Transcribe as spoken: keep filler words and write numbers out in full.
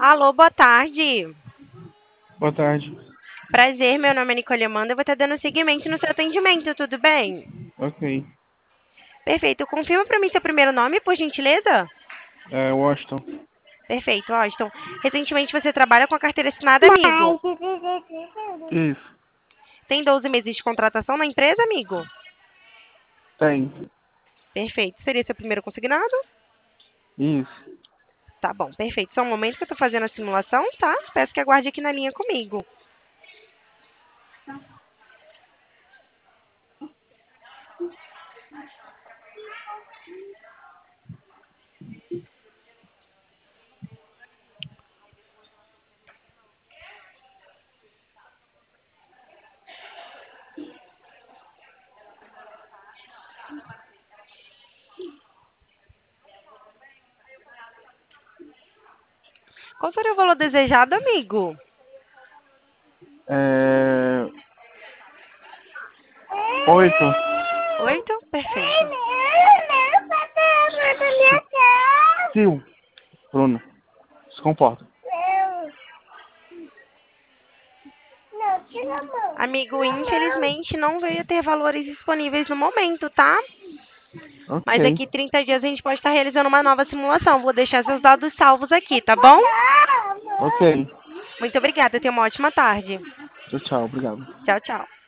Alô, boa tarde. Boa tarde. Prazer, meu nome é Nicole Amanda. Eu vou estar dando seguimento no seu atendimento, tudo bem? Ok. Perfeito. Confirma para mim seu primeiro nome, por gentileza? É Washington. Perfeito, Austin. Recentemente você trabalha com a carteira assinada, amigo? Isso. Tem doze meses de contratação na empresa, amigo? Tem. Perfeito. Seria seu primeiro consignado? Isso. Tá bom, perfeito. Só um momento que eu estou fazendo a simulação, tá? Peço que aguarde aqui na linha comigo. Qual seria o valor desejado, amigo? É... Oito. Oito? Perfeito. Tio. Bruno. Se comporta. Amigo, infelizmente não veio a ter valores disponíveis no momento, tá? Ok. Mas daqui trinta dias a gente pode estar realizando uma nova simulação. Vou deixar seus dados salvos aqui, tá bom? Ok. Muito obrigada. Tenha uma ótima tarde. Tchau, tchau. Obrigado. Tchau, tchau.